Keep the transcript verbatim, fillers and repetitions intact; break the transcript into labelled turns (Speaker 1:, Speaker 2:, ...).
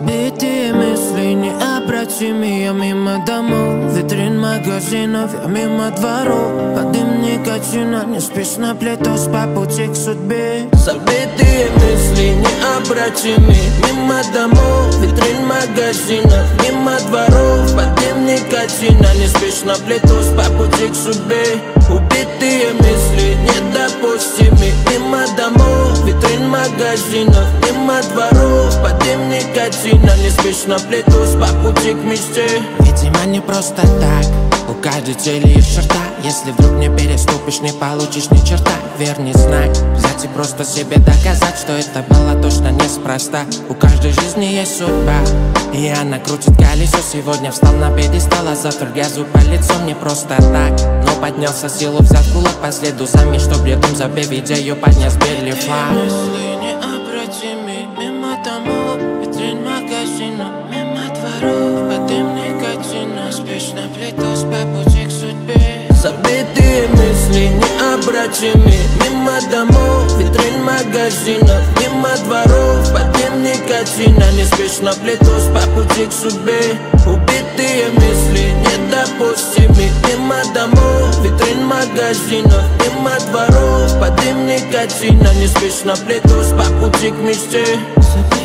Speaker 1: Убитые мысли необратимы. Я мимо домов, витрин магазинов, я мимо дворов. Под дым никотина, не спишь на плиту, по пути к судьбе. Забитые мысли необратимы. Мимо домов, витрин магазинов, мимо дворов. Под дым никотина, не спишь на плиту, по пути к судьбе. Убитые мысли недопустимы. Мимо домов, витрин магазинов, мимо дворов. Под дым никотина, не спишь на плиту, по пути к мечте. Видимо, не просто так, у каждой цели есть черта. Если вдруг не переступишь, не получишь ни черта. Верный знак, взять и просто себе доказать, что это было точно неспроста. У каждой жизни есть судьба, и она крутит колесо. Сегодня встал на пьедестал, а завтра газу по лицу. Не просто так, но поднялся, силу взял в кулак. По следу за миг, чтоб рядом забив идею, поднес белый флаг. Мысли необратимы. Мимо домов, витрин магазинов, мимо дворов. Под дым никотина, спишь на плиту, по пути к судьбе. Забитые мысли необратимы. Мимо домов, витрин магазинов, мимо дворов. Под дым никотина, не спишь на плиту, по пути к судьбе. Убитые мысли недопустимы. Мимо домов, витрин магазинов, мимо дворов. Под дым никотина, не спишь на плиту, по пути к мечте.